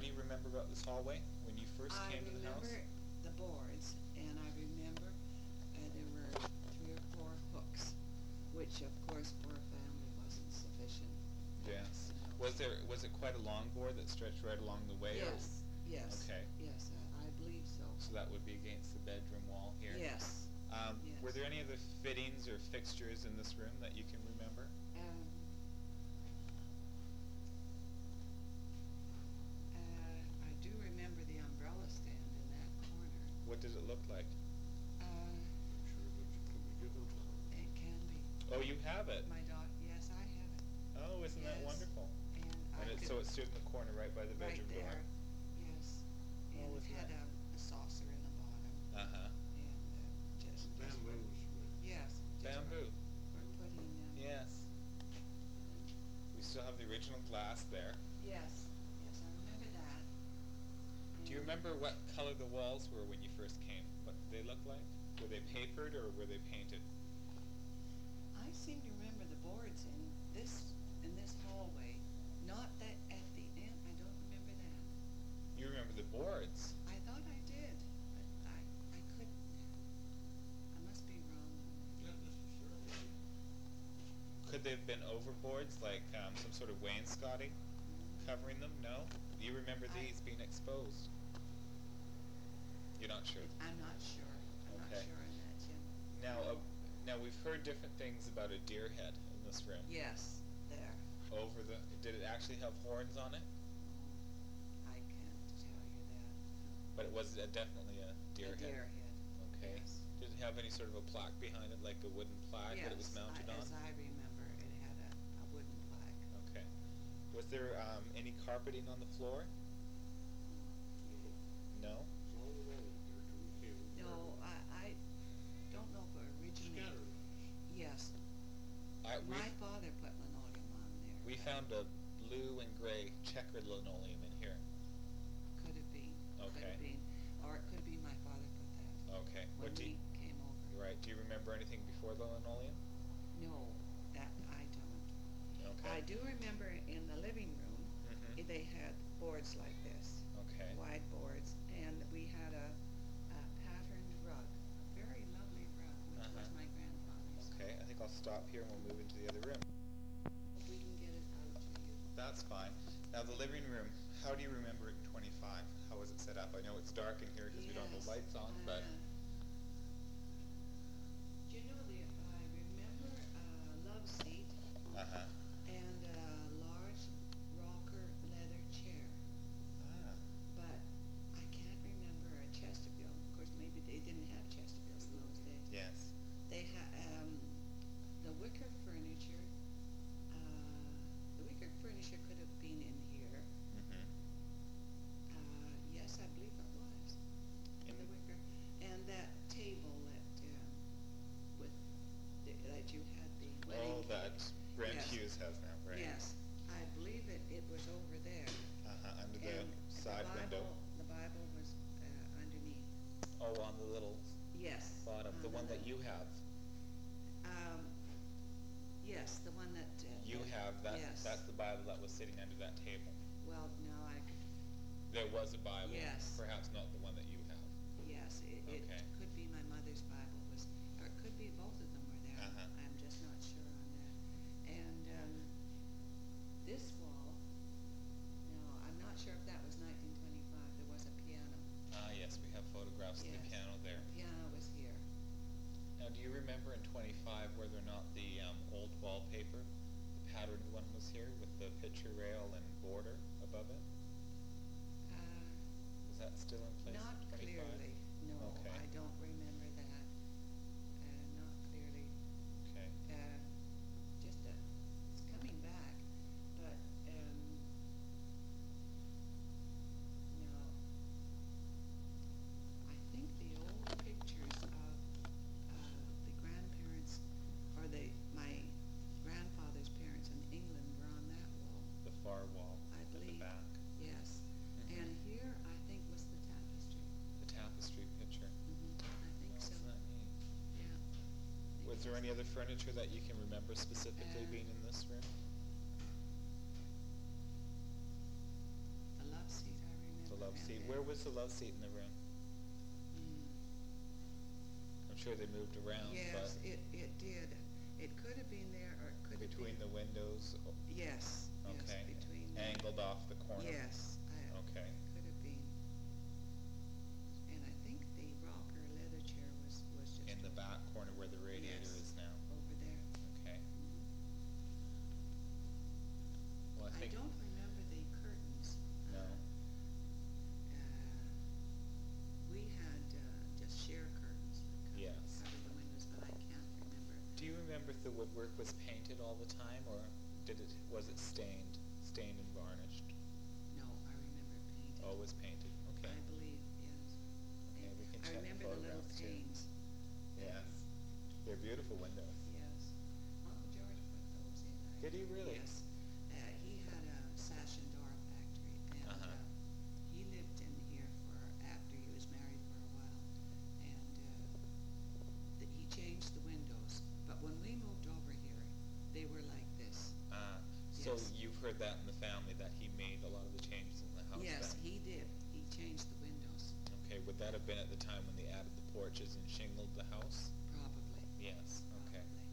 do you remember about this hallway when you first came to the house? I remember the boards, and I remember there were 3 or 4 hooks, which of course for a family wasn't sufficient. Yes. Was it quite a long board that stretched right along the way? Yes. Yes. Okay. Yes, I believe so. So that would be against the bedroom wall here? Yes. Yes. Were there any other fittings or fixtures in this room that you can remember? I do remember the umbrella stand in that corner. What does it look like? It can be. Oh, you have it? Yes, I have it. Oh, isn't that wonderful? So it stood in the corner right by the bedroom door? Right there, yes. And it had a saucer in the bottom. Uh-huh. And just... Bamboo. Yes. Bamboo. We're putting... Yes. We still have the original glass there. Yes. Yes, I remember that. Do you remember what color the walls were when you first came? What did they look like? Were they papered or were they painted? I seem to remember the boards in this hallway. Not that at the end. I don't remember that. You remember the boards? I thought I did, but I couldn't. I must be wrong. Not necessarily. Could they have been overboards, like some sort of wainscoting covering them? No? Do you remember these being exposed? You're not sure? I'm not sure. I'm not sure on that, Jim. Now we've heard different things about a deer head in this room. Yes, there. Did it actually have horns on it? I can't tell you that. But it was definitely a deer head? A deer head. Okay. Yes. Did it have any sort of a plaque behind it, like a wooden plaque that it was mounted on? As I remember, it had a wooden plaque. Okay. Was there any carpeting on the floor? No? It's all the way there till we came. No, I don't know if it originated. Scattered. Yes. My father put linoleum on there. We found a blue and gray checkered linoleum in here. Could have been. Okay. Could have been. Or it could be my father put that. Okay. When we came over. Right. Do you remember anything before the linoleum? No, that I don't. Okay. I do remember in the living room, they had boards like this. Okay. Wide boards. And we had a patterned rug. A very lovely rug, which was my grandfather's. Okay. I think I'll stop here and we'll move into the other room. If we can get it out to you. That's fine. Now the living room, how do you remember it in 25? How was it set up? I know it's dark in here because we don't have the lights on, but... Do you know, I remember a love seat and a large rocker leather chair. But I can't remember a Chesterfield. Of course, maybe they didn't have Chesterfields in those days. Yes. They had the wicker furniture. The wicker furniture could have been in here. Yes, I believe it was. In the wicker. And that table that you had the wedding cake. That Brent Hughes has now, right? Yes. I believe it was over there. Under the side window. The Bible was underneath. Oh, on the little bottom. The one that you have. Yes, the one that... you have. That's the Bible that was sitting under that table. Well, no, There was a Bible. Yes. Perhaps not the one that you have. Yes, it could be my mother's Bible. Or it could be both of them were there. I'm just not sure on that. And this wall, no, I'm not sure if that was 1925. There was a piano. Yes, we have photographs of the piano there. The piano was here. Now, do you remember in 25 whether or not the old wallpaper, the patterned one, was here with the picture rail and border above it? Is that still in place? Not 25? clearly. No, Okay. I don't remember that. Not clearly. Okay. It's coming back, but no. I think the old pictures of the grandparents, or my grandfather's parents in England were on that wall. The far wall. I believe. At the back. Yes. And here, I think, was the tapestry. The tapestry picture. I think so. Isn't that neat? Yeah. Was there any other furniture that you can remember specifically being in this room? The love seat, I seat. Okay. Where was the love seat in the room? Mm. I'm sure they moved around, Yes, but it did. It could have been there, or it could have between been. the windows. Yes, Okay. yes, between the. Angled off the corner. Yes, Okay. could have been. And I think the rocker leather chair was just In the back corner where the radiator Yes. is now. over there. Okay. Mhm. Well, I I think don't remember the curtains. no. We had just sheer curtains that Yes. covered the windows, but I can't remember. Do you remember if the woodwork was painted all the time, or was it stained and varnished? No, I remember painted. Always painted. Okay. I believe, yes. Okay, we can I check remember the little photographs, too. panes. Yes. They're beautiful windows. Yes. Uncle George put those in. Did he really? Yes. He had a sash and door factory, and Uh-huh. he lived in here after he was married for a while, and he changed the windows. But when we moved over here, they were like this. So Yes. you've heard that in the family, that he made a lot of the changes in the house Yes, then? he did. He changed the windows, Okay, would that have been at the time when they added the porches and shingled the house? probably. Yes, okay. Probably.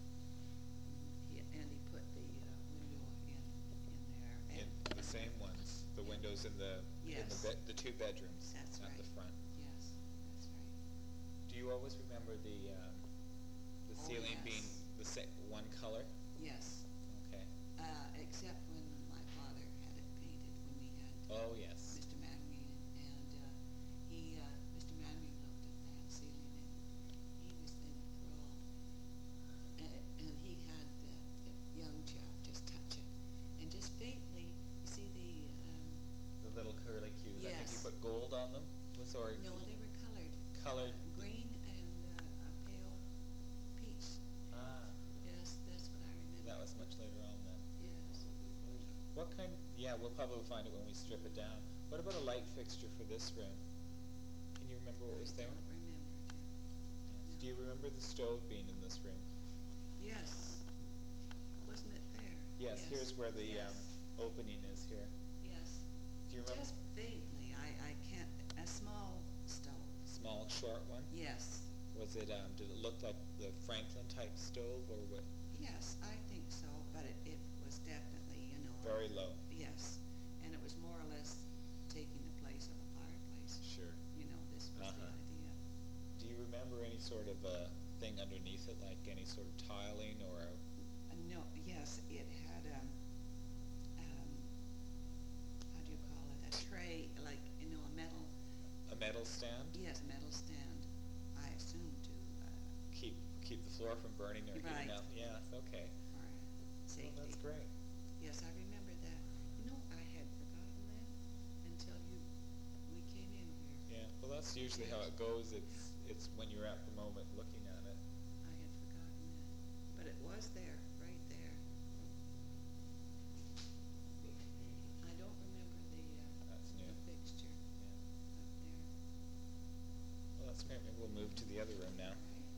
And he put the window in there. In the same ones, the windows in the Yes. the two bedrooms That's at the right. front. Yes, that's right. Do you always remember the Oh, ceiling being yes. the same one color? Yes, Okay. except when my father had it painted, when we had Oh yes. Mr. Manring, and Mr. Manring looked at that ceiling, and he was in thrall. And he had the young chap just touch it, and just faintly, you see The little curly cues. I think you Yes. put gold on them. Or no, they were colored. Colored. Green and a pale peach. Ah, Yes, that's what I remember. that was much later on then. Yes. What kind? Yeah, we'll probably find it when we strip it down. What about a light fixture for this room? Can you remember what was I there? don't remember, Jim. Do you remember the stove being in this room? Yes. Wasn't it there? Yes. Here's where the Yes. opening is here. Yes. Do you remember? Just vaguely. I can't. A small stove. Small, short one. Yes. Was it? Did it look like the Franklin type stove, or what? Yes, I think so. But it was definitely, Very low. Yes. And it was more or less taking the place of a fireplace. Sure. This was the Uh-huh. idea. Do you remember any sort of thing underneath it, like any sort of tiling or? No. Yes, it had how do you call it? A tray, like a metal. A metal stand? Yes, a metal stand. I assume to Keep the floor from burning or heating Right. up. Yeah. Okay. for safety. Well, that's great. Yes, I remember that. I had forgotten that until we came in here. Yeah. Well, that's usually how it goes. It's when you're at the moment looking at it. I had forgotten that, but it was there, right there. I don't remember That's new. the fixture Yeah. up there. Well, that's great. Maybe we'll move to the other room now.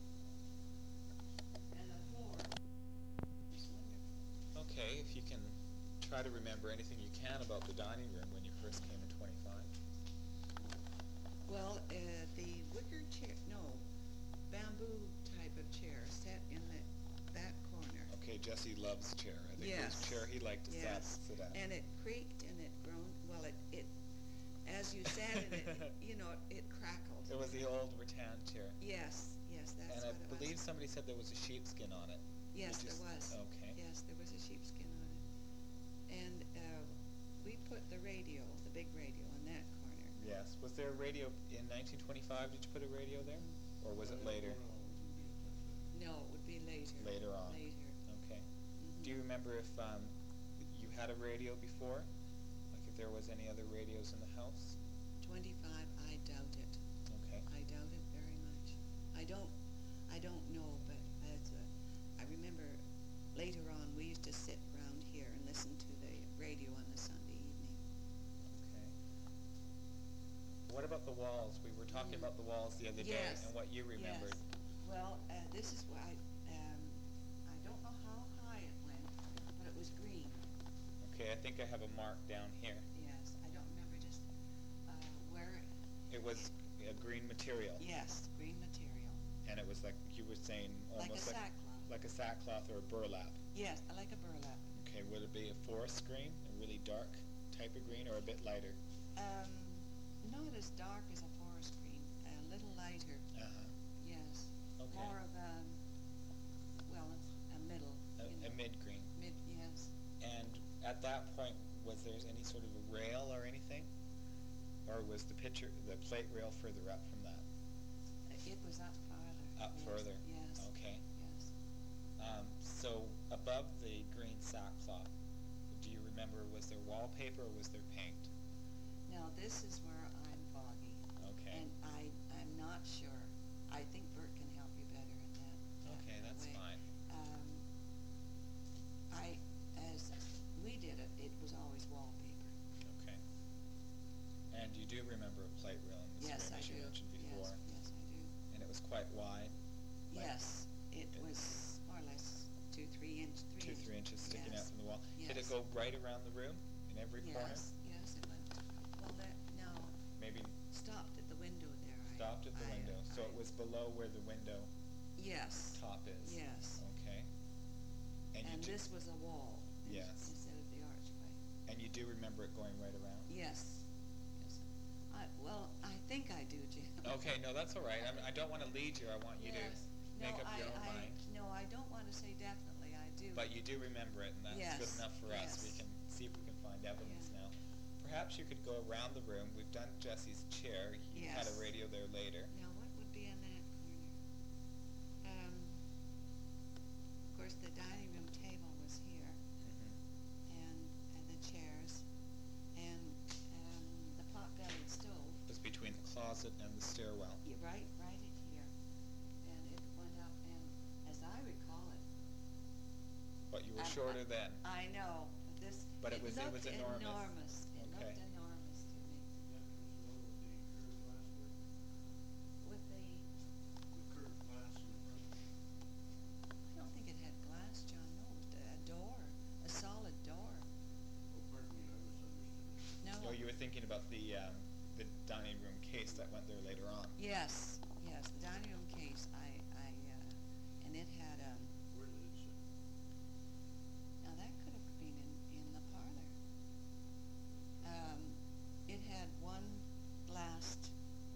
And the floor is wonderful. Okay. If you can try to remember anything you can about the dining room when you first came in 25. Well, the wicker chair, no, bamboo type of chair set in that corner. Okay, Jesse loves chair. I think Yes. his chair he liked to Yes, sit at. and it creaked and it groaned. Well, it as you sat in it, it crackled. It was the old rattan chair. Yes, that's And I what it believe was. somebody said there was a sheepskin on it. Yes, Did you there was. Okay. Yes, there was a sheepskin on it. And we put the radio, the big radio, in that corner. Yes. Was there a radio in 1925? Did you put a radio there? Or was it later? No, it would be later. Later on. Later. Okay. Mhm. Do you remember if you had a radio before? Like if there was any other radios in the house? 25, I doubt it. Okay. I doubt it very much. I don't know, but I remember later on we used to sit around here and listen to the radio on the Sunday evening. Okay. What about the walls? We were talking about the walls the other day Yes. and what you remembered. Yes. Well, this is why I don't know how high it went, but it was green. Okay, I think I have a mark down here. Yes, I don't remember just was a green material. Yes, green material. And it was like you were saying, Like a almost sackcloth. like a sackcloth or a burlap. Yes, like a burlap. Okay, would it be a forest green, a really dark type of green, or a bit lighter? Not as dark as a forest green, a little lighter. Uh-huh. Yes. Okay. More of well, it's a middle. A mid-green. Yes. And at that point, was there any sort of a rail or anything? Or was the plate rail further up from that? It was up farther. Up yes. further? Yes. Okay. Yes. So above the green sackcloth, do you remember, was there wallpaper or was there paint? Now this is where I'm foggy. Okay. And I'm not sure. I think Bert can help you better in that. Okay, that's way. fine. As we did it, it was always wallpaper. Okay. And you do remember a plate rail in this Yes, room, I as do. you mentioned before. Yes, I do. And it was quite wide? Yes, it was more or less 3 inches sticking out yes. from the wall. Yes. Did it go right around the room, in every corner? Yes, it went. Well, no, Maybe stopped at the window there. stopped at the window, so it was below where the window Yes. top is? Yes. Okay. And you this was a wall. Yes. Instead of the archway. And you do remember it going right around? Yes. Well, I think I do, Jim. Okay, no, that's all right. I don't want to lead you. I want you Yes. to make up your own mind. No, I don't want to say definitely. I do. But you do remember it, and that's Yes, good enough for us. We yes. can see if we can find evidence Yeah. now. Perhaps you could go around the room. We've done Jesse's chair. He had a Yes. radio there later. Now, what would be in that corner? Of course, the dining room table was here, and the chairs, and the pot-bellied stove. It was between the closet and the stairwell. Yeah, right in here, and it went up, and as I recall it. But you were shorter then. I know, But it was looked enormous. enormous. It Okay. looked enormous to me. With the, curved glass in front. I don't think it had glass, John. No, it was a door, a solid door. Oh, pardon me, I misunderstood. No. Oh, you were thinking about the dining room case that went there later on. Yes, the dining room case. And it had Where did it sit? now that could have been in the parlor. It had one glassed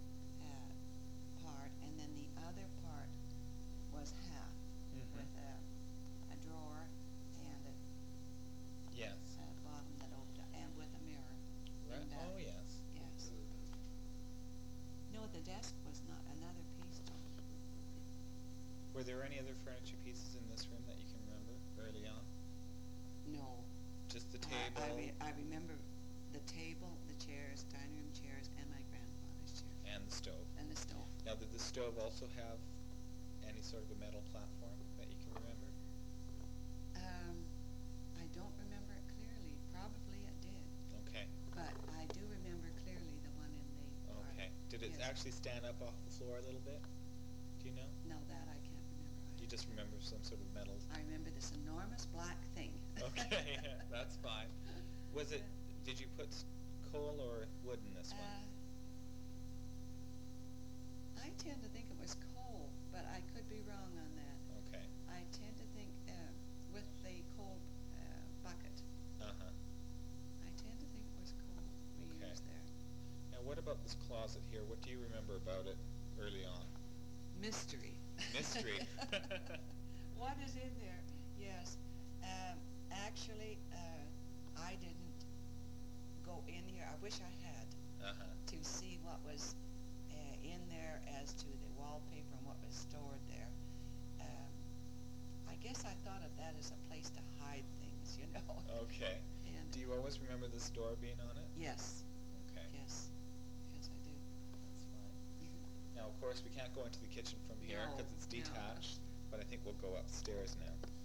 part, and then the other part was half with a drawer and a Yes. bottom that opened, and with a mirror. Right. in that. Oh, yes. Yes. No, the desk was not another piece, John. Were there any other furniture pieces in this room that you can remember early on? No. Just the table? I remember the table, the chairs, dining room chairs, and my grandfather's chair. And the stove. And the stove. Now, did the stove also have any sort of a metal platform that you can remember? I don't remember it clearly. Probably it did. Okay. But I do remember clearly the one in the parlor. Okay. Did it Yes. actually stand up off the floor a little bit? Do you know? No, that I can't remember. You just remember some sort of metal. I remember this enormous black thing. Okay, that's fine. Was it, did you put coal or wood in this one? I tend to think it was coal, but I could be wrong on that. Okay. I tend to think with the coal bucket. Uh-huh. I tend to think it was coal we Okay. used there. Now, what about this closet here? What do you remember about it early on? Mystery. Mystery. What is in there? Yes. Actually, I didn't go in here. I wish I had Uh-huh. to see what was in there as to the wallpaper and what was stored there. I guess I thought of that as a place to hide things, you know. Okay. And Do you always remember this door being on it? yes, Okay. yes, I do. That's fine. Now, of course, we can't go into the kitchen from here No, because it's no. detached, but I think we'll go upstairs now.